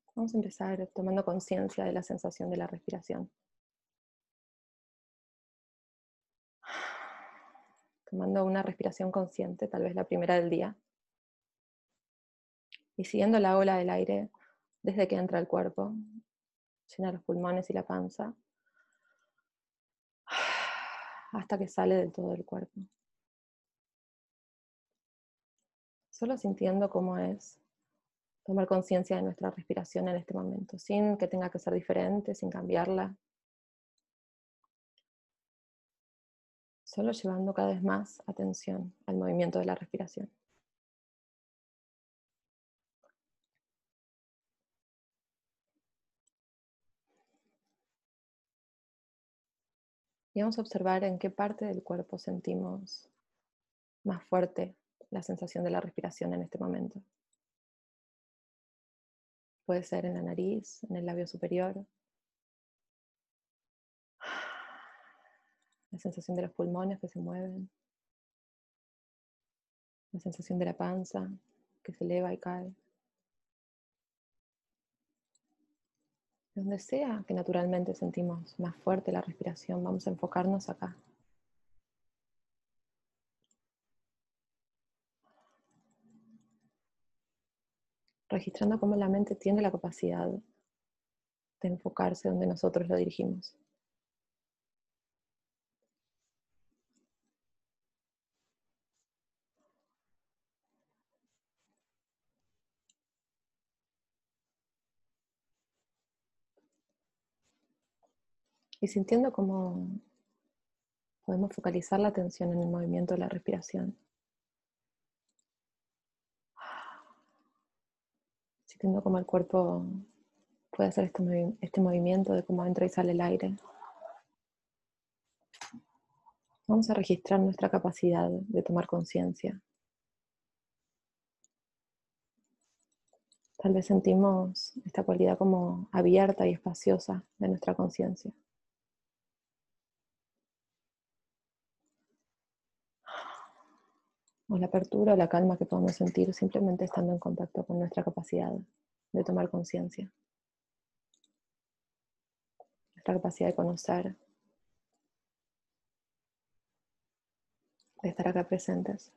Vamos a empezar tomando conciencia de la sensación de la respiración. Tomando una respiración consciente, tal vez la primera del día. Y siguiendo la ola del aire desde que entra al cuerpo, llena los pulmones y la panza, hasta que sale del todo del cuerpo. Solo sintiendo cómo es tomar conciencia de nuestra respiración en este momento, sin que tenga que ser diferente, sin cambiarla. Solo llevando cada vez más atención al movimiento de la respiración. Y vamos a observar en qué parte del cuerpo sentimos más fuerte la sensación de la respiración en este momento. Puede ser en la nariz, en el labio superior, la sensación de los pulmones que se mueven, la sensación de la panza que se eleva y cae. Donde sea que naturalmente sentimos más fuerte la respiración, vamos a enfocarnos acá. Registrando cómo la mente tiene la capacidad de enfocarse donde nosotros lo dirigimos. Y sintiendo cómo podemos focalizar la atención en el movimiento de la respiración. Sintiendo cómo el cuerpo puede hacer este movimiento de cómo entra y sale el aire. Vamos a registrar nuestra capacidad de tomar conciencia. Tal vez sentimos esta cualidad como abierta y espaciosa de nuestra conciencia. O la apertura o la calma que podemos sentir simplemente estando en contacto con nuestra capacidad de tomar conciencia. Nuestra capacidad de conocer, de estar acá presentes.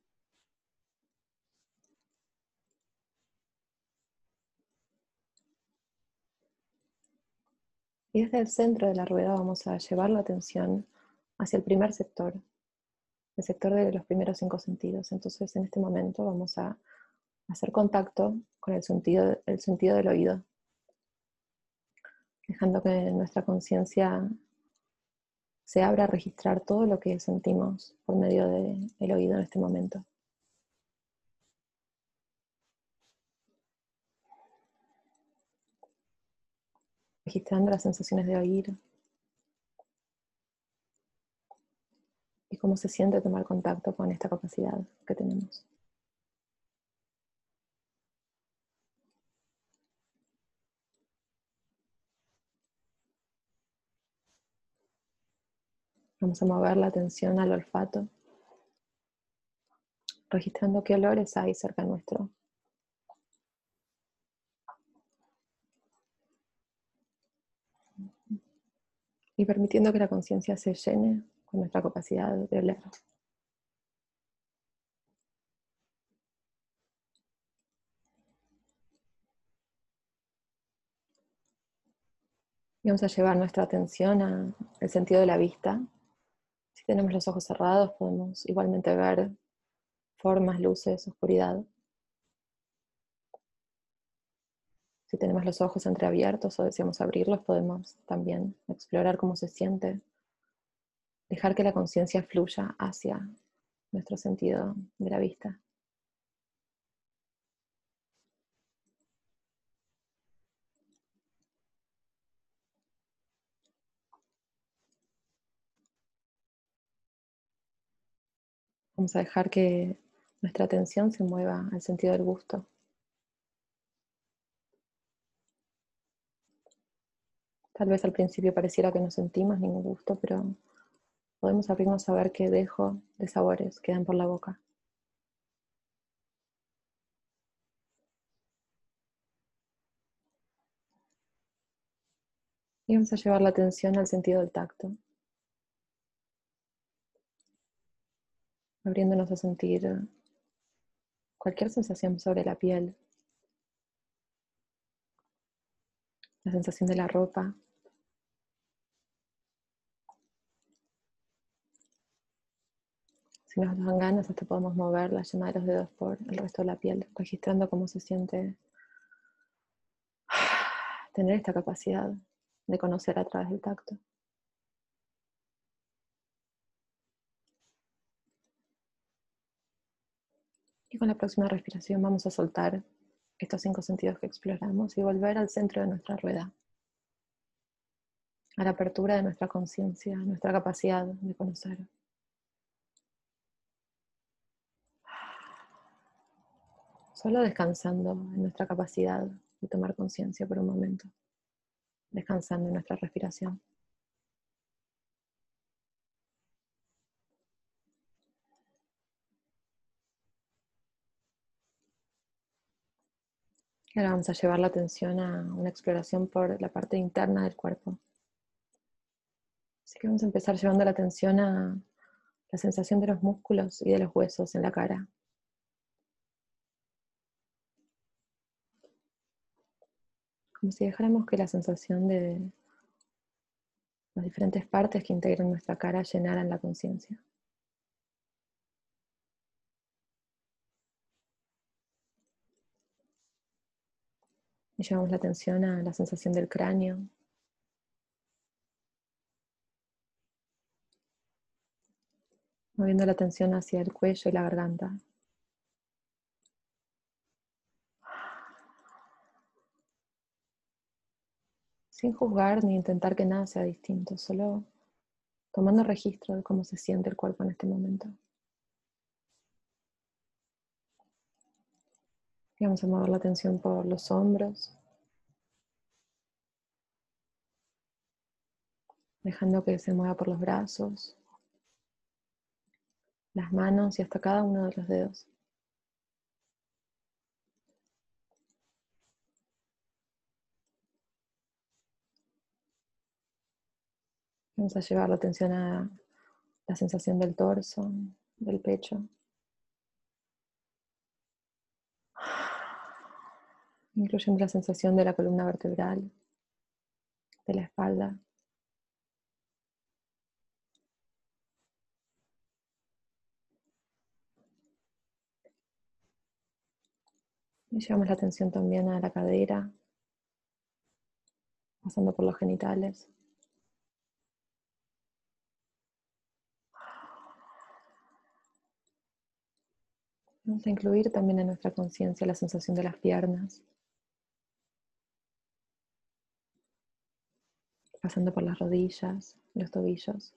Y desde el centro de la rueda vamos a llevar la atención hacia el primer sector, el sector de los primeros 5 sentidos. Entonces en este momento vamos a hacer contacto con el sentido del oído, dejando que nuestra conciencia se abra a registrar todo lo que sentimos por medio del oído en este momento. Registrando las sensaciones de oír y cómo se siente tomar contacto con esta capacidad que tenemos. Vamos a mover la atención al olfato, registrando qué olores hay cerca nuestro. Y permitiendo que la conciencia se llene con nuestra capacidad de oler. Y vamos a llevar nuestra atención al sentido de la vista. Si tenemos los ojos cerrados, podemos igualmente ver formas, luces, oscuridad. Si tenemos los ojos entreabiertos o deseamos abrirlos, podemos también explorar cómo se siente. Dejar que la conciencia fluya hacia nuestro sentido de la vista. Vamos a dejar que nuestra atención se mueva al sentido del gusto. Tal vez al principio pareciera que no sentimos ningún gusto, pero podemos abrirnos a ver qué dejo de sabores quedan por la boca. Y vamos a llevar la atención al sentido del tacto, abriéndonos a sentir cualquier sensación sobre la piel, la sensación de la ropa. Si nos dan ganas, hasta podemos mover la yema de los dedos por el resto de la piel, registrando cómo se siente tener esta capacidad de conocer a través del tacto. Y con la próxima respiración vamos a soltar estos 5 sentidos que exploramos y volver al centro de nuestra rueda, a la apertura de nuestra conciencia, nuestra capacidad de conocer. Solo descansando en nuestra capacidad de tomar conciencia por un momento, descansando en nuestra respiración. Y ahora vamos a llevar la atención a una exploración por la parte interna del cuerpo. Así que vamos a empezar llevando la atención a la sensación de los músculos y de los huesos en la cara. Como si dejáramos que la sensación de las diferentes partes que integran nuestra cara llenaran la conciencia. Y llevamos la atención a la sensación del cráneo, moviendo la atención hacia el cuello y la garganta. Sin juzgar ni intentar que nada sea distinto, solo tomando registro de cómo se siente el cuerpo en este momento. Y vamos a mover la atención por los hombros, dejando que se mueva por los brazos, las manos y hasta cada uno de los dedos. Vamos a llevar la atención a la sensación del torso, del pecho, incluyendo la sensación de la columna vertebral, de la espalda. Y llevamos la atención también a la cadera, pasando por los genitales. Vamos a incluir también en nuestra conciencia la sensación de las piernas, pasando por las rodillas, los tobillos,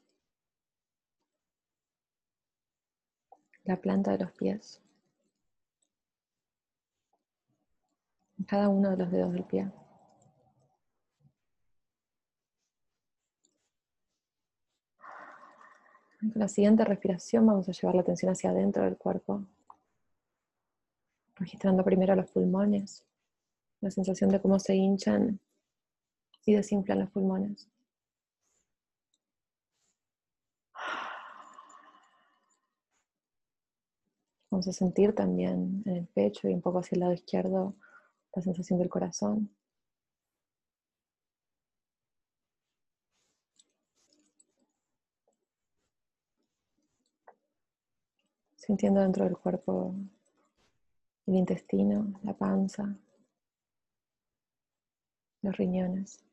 la planta de los pies, cada uno de los dedos del pie. Y con la siguiente respiración vamos a llevar la atención hacia adentro del cuerpo, registrando primero los pulmones, la sensación de cómo se hinchan y desinflan los pulmones. Vamos a sentir también en el pecho y un poco hacia el lado izquierdo la sensación del corazón. Sintiendo dentro del cuerpo el intestino, la panza, los riñones.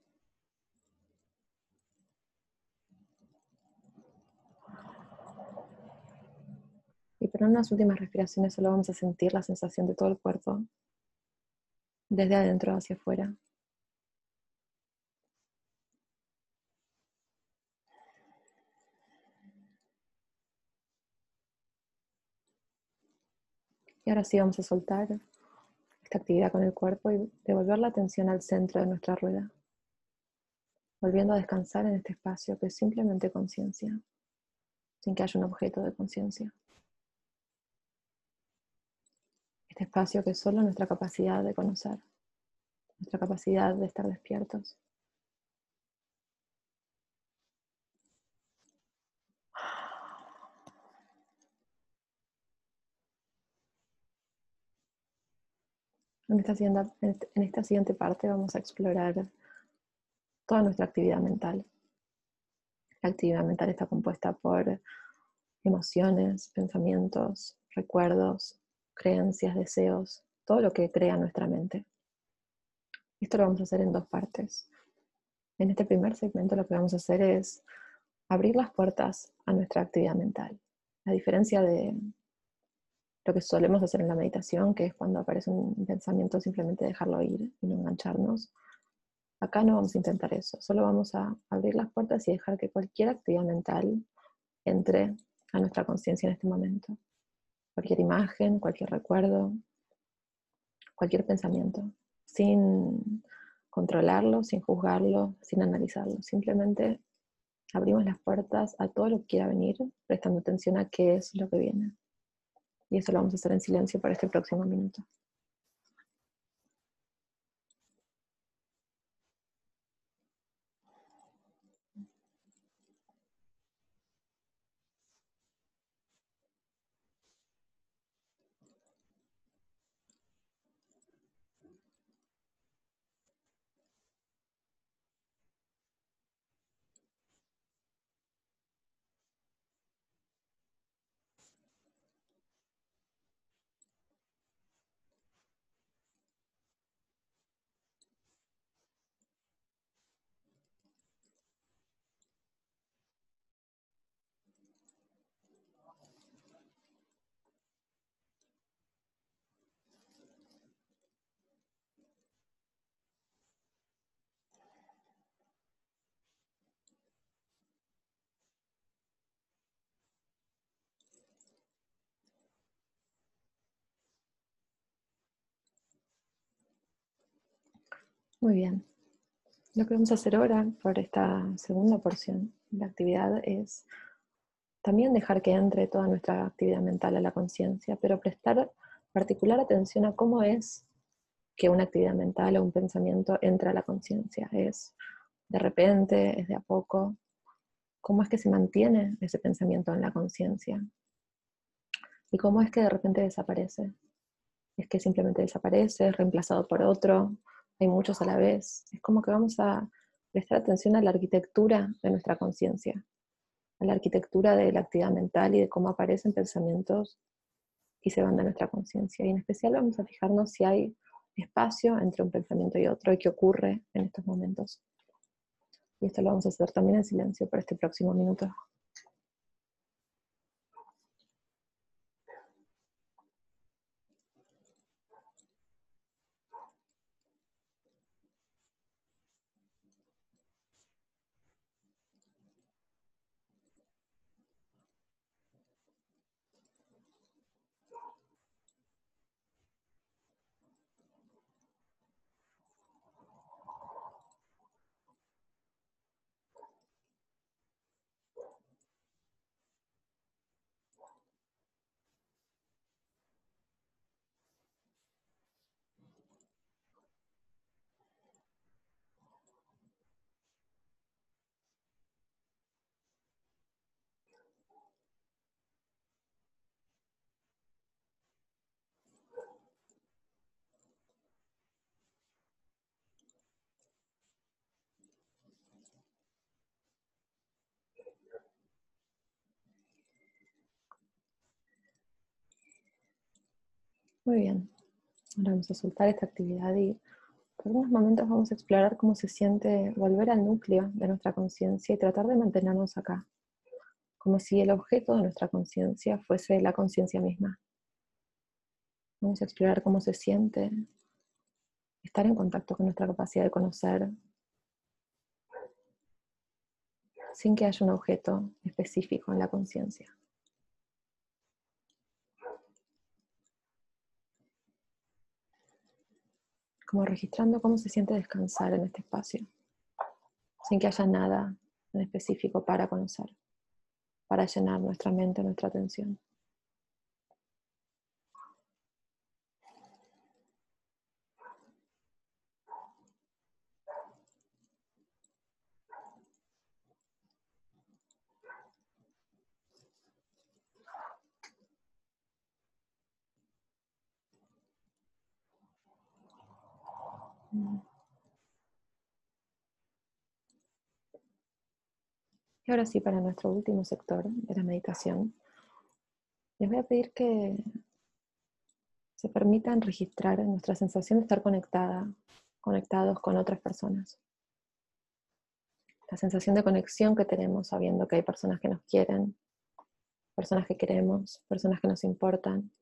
Y por unas últimas respiraciones solo vamos a sentir la sensación de todo el cuerpo, desde adentro hacia afuera. Y ahora sí vamos a soltar esta actividad con el cuerpo y devolver la atención al centro de nuestra rueda, volviendo a descansar en este espacio que es simplemente conciencia, sin que haya un objeto de conciencia. Este espacio que es solo nuestra capacidad de conocer, nuestra capacidad de estar despiertos. En esta siguiente parte vamos a explorar toda nuestra actividad mental. La actividad mental está compuesta por emociones, pensamientos, recuerdos, creencias, deseos, todo lo que crea nuestra mente. Esto lo vamos a hacer en dos partes. En este primer segmento lo que vamos a hacer es abrir las puertas a nuestra actividad mental. A diferencia de lo que solemos hacer en la meditación, que es cuando aparece un pensamiento simplemente dejarlo ir y no engancharnos, acá no vamos a intentar eso. Solo vamos a abrir las puertas y dejar que cualquier actividad mental entre a nuestra conciencia en este momento. Cualquier imagen, cualquier recuerdo, cualquier pensamiento, sin controlarlo, sin juzgarlo, sin analizarlo. Simplemente abrimos las puertas a todo lo que quiera venir, prestando atención a qué es lo que viene. Y eso lo vamos a hacer en silencio para este próximo minuto. Muy bien. Lo que vamos a hacer ahora, por esta segunda porción de la actividad, es también dejar que entre toda nuestra actividad mental a la conciencia, pero prestar particular atención a cómo es que una actividad mental o un pensamiento entra a la conciencia. ¿Es de repente? ¿Es de a poco? ¿Cómo es que se mantiene ese pensamiento en la conciencia? ¿Y cómo es que de repente desaparece? ¿Es que simplemente desaparece, es reemplazado por otro? ¿Hay muchos a la vez? Es como que vamos a prestar atención a la arquitectura de nuestra conciencia, a la arquitectura de la actividad mental y de cómo aparecen pensamientos y se van de nuestra conciencia. Y en especial vamos a fijarnos si hay espacio entre un pensamiento y otro y qué ocurre en estos momentos. Y esto lo vamos a hacer también en silencio por este próximo minuto. Muy bien. Ahora vamos a soltar esta actividad y por unos momentos vamos a explorar cómo se siente volver al núcleo de nuestra conciencia y tratar de mantenernos acá, como si el objeto de nuestra conciencia fuese la conciencia misma. Vamos a explorar cómo se siente estar en contacto con nuestra capacidad de conocer sin que haya un objeto específico en la conciencia. Como registrando cómo se siente descansar en este espacio, sin que haya nada en específico para conocer, para llenar nuestra mente, nuestra atención. Y ahora sí, para nuestro último sector de la meditación, les voy a pedir que se permitan registrar nuestra sensación de estar conectados con otras personas. La sensación de conexión que tenemos sabiendo que hay personas que nos quieren, personas que queremos, personas que nos importan.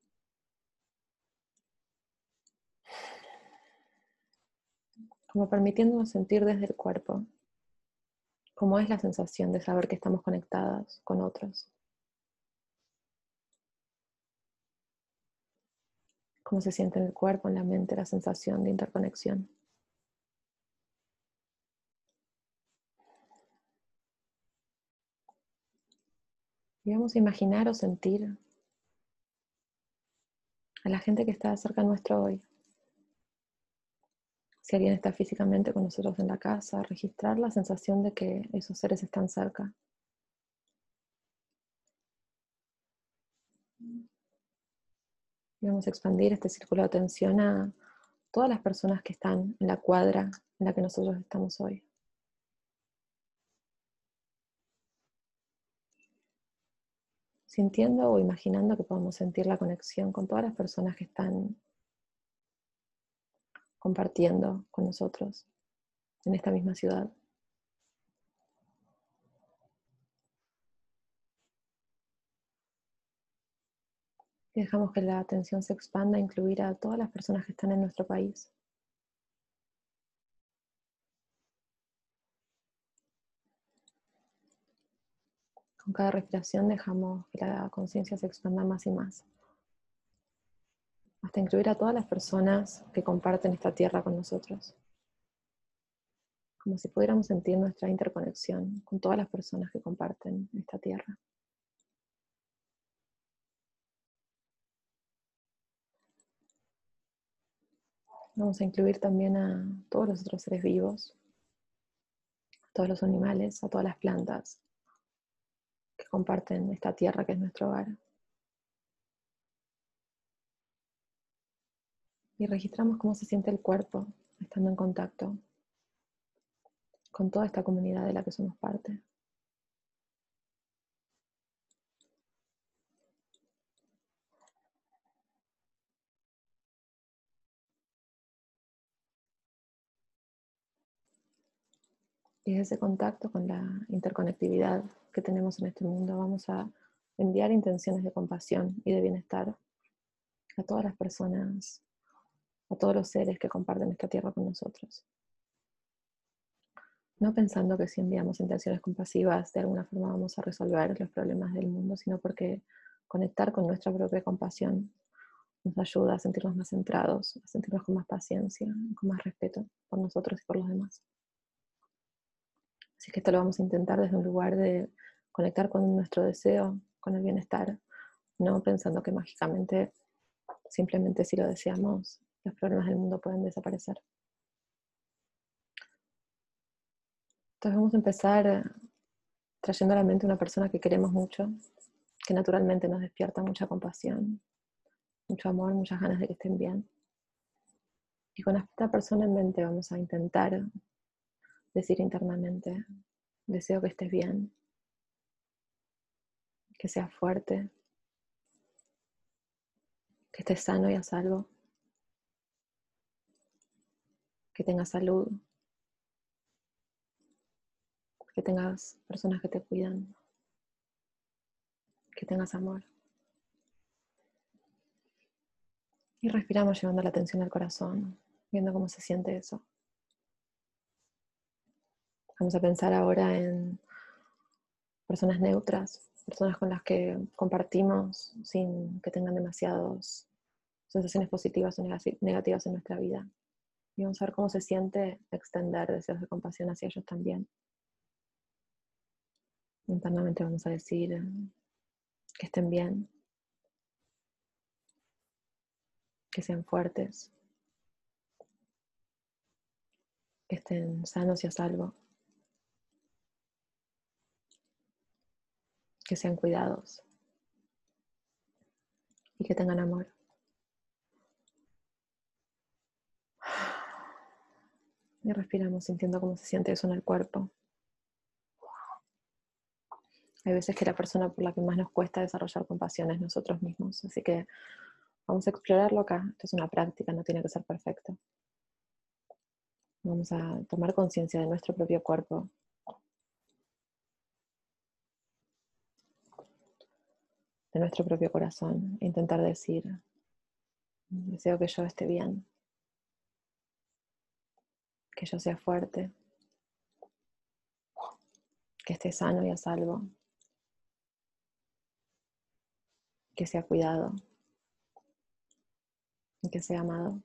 Como permitiéndonos sentir desde el cuerpo cómo es la sensación de saber que estamos conectadas con otros. Cómo se siente en el cuerpo, en la mente, la sensación de interconexión. Y vamos a imaginar o sentir a la gente que está cerca nuestro hoy. Si alguien está físicamente con nosotros en la casa, registrar la sensación de que esos seres están cerca. Y vamos a expandir este círculo de atención a todas las personas que están en la cuadra en la que nosotros estamos hoy. Sintiendo o imaginando que podemos sentir la conexión con todas las personas que están compartiendo con nosotros en esta misma ciudad. Y dejamos que la atención se expanda a incluir a todas las personas que están en nuestro país. Con cada respiración dejamos que la conciencia se expanda más y más, hasta incluir a todas las personas que comparten esta tierra con nosotros. Como si pudiéramos sentir nuestra interconexión con todas las personas que comparten esta tierra. Vamos a incluir también a todos los otros seres vivos, a todos los animales, a todas las plantas que comparten esta tierra que es nuestro hogar. Y registramos cómo se siente el cuerpo estando en contacto con toda esta comunidad de la que somos parte. Y desde ese contacto con la interconectividad que tenemos en este mundo, vamos a enviar intenciones de compasión y de bienestar a todas las personas, a todos los seres que comparten esta tierra con nosotros. No pensando que si enviamos intenciones compasivas de alguna forma vamos a resolver los problemas del mundo, sino porque conectar con nuestra propia compasión nos ayuda a sentirnos más centrados, a sentirnos con más paciencia, con más respeto por nosotros y por los demás. Así que esto lo vamos a intentar desde un lugar de conectar con nuestro deseo, con el bienestar, no pensando que mágicamente, simplemente si lo deseamos, los problemas del mundo pueden desaparecer. Entonces vamos a empezar trayendo a la mente una persona que queremos mucho, que naturalmente nos despierta mucha compasión, mucho amor, muchas ganas de que estén bien. Y con esta persona en mente vamos a intentar decir internamente: deseo que estés bien, que seas fuerte, que estés sano y a salvo, que tengas salud, que tengas personas que te cuidan, que tengas amor. Y respiramos llevando la atención al corazón, viendo cómo se siente eso. Vamos a pensar ahora en personas neutras, personas con las que compartimos sin que tengan demasiadas sensaciones positivas o negativas en nuestra vida. Y vamos a ver cómo se siente extender deseos de compasión hacia ellos también. Internamente vamos a decir que estén bien, que sean fuertes, que estén sanos y a salvo, que sean cuidados y que tengan amor. Y respiramos sintiendo cómo se siente eso en el cuerpo. Hay veces que la persona por la que más nos cuesta desarrollar compasión es nosotros mismos, así que vamos a explorarlo acá. Esto es una práctica, no tiene que ser perfecto. Vamos a tomar conciencia de nuestro propio cuerpo, de nuestro propio corazón, e intentar decir, deseo que yo esté bien, que yo sea fuerte, que esté sano y a salvo, que sea cuidado y que sea amado.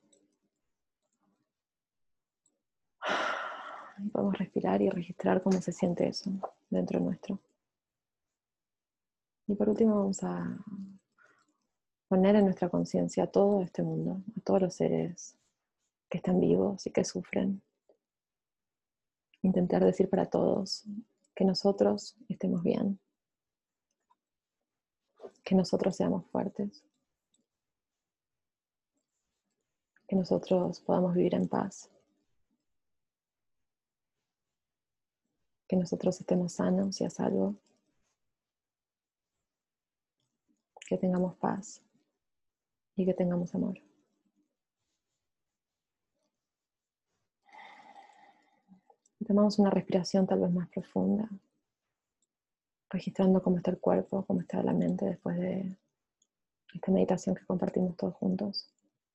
Y podemos respirar y registrar cómo se siente eso dentro nuestro. Y por último vamos a poner en nuestra conciencia a todo este mundo, a todos los seres que están vivos y que sufren. Intentar decir para todos que nosotros estemos bien, que nosotros seamos fuertes, que nosotros podamos vivir en paz, que nosotros estemos sanos y a salvo, que tengamos paz y que tengamos amor. Y tomamos una respiración tal vez más profunda, registrando cómo está el cuerpo, cómo está la mente después de esta meditación que compartimos todos juntos.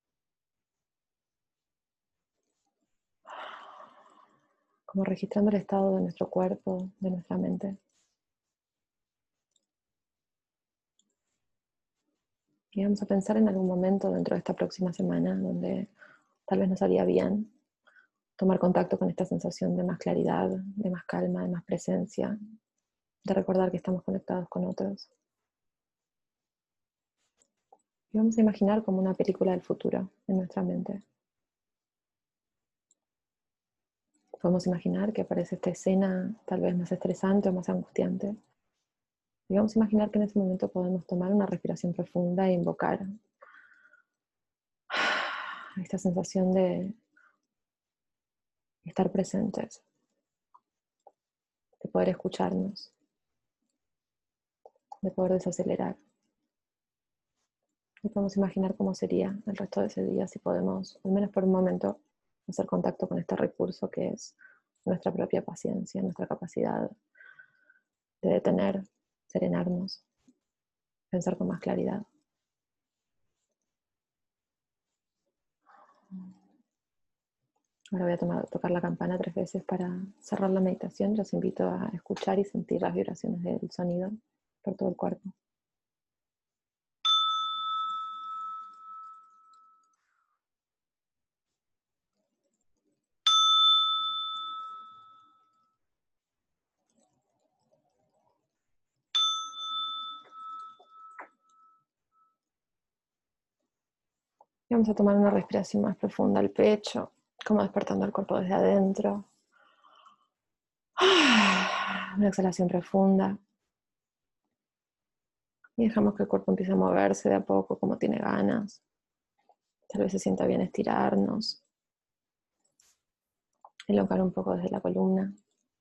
Como registrando el estado de nuestro cuerpo, de nuestra mente. Y vamos a pensar en algún momento dentro de esta próxima semana donde tal vez nos haría bien tomar contacto con esta sensación de más claridad, de más calma, de más presencia, de recordar que estamos conectados con otros. Y vamos a imaginar como una película del futuro en nuestra mente. Podemos imaginar que aparece esta escena tal vez más estresante o más angustiante. Y vamos a imaginar que en ese momento podemos tomar una respiración profunda e invocar esta sensación de estar presentes, de poder escucharnos, de poder desacelerar. Y podemos imaginar cómo sería el resto de ese día si podemos, al menos por un momento, hacer contacto con este recurso que es nuestra propia paciencia, nuestra capacidad de detener, serenarnos, pensar con más claridad. Ahora voy a tocar la campana 3 veces para cerrar la meditación. Los invito a escuchar y sentir las vibraciones del sonido por todo el cuerpo. Y vamos a tomar una respiración más profunda al pecho, como despertando el cuerpo desde adentro. Una exhalación profunda. Y dejamos que el cuerpo empiece a moverse de a poco, como tiene ganas. Tal vez se sienta bien estirarnos. Elongar un poco desde la columna.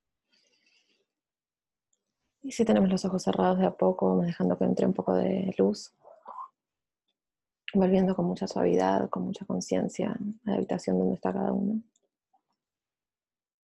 Y si tenemos los ojos cerrados de a poco, vamos dejando que entre un poco de luz. Volviendo con mucha suavidad, con mucha conciencia a la habitación donde está cada uno.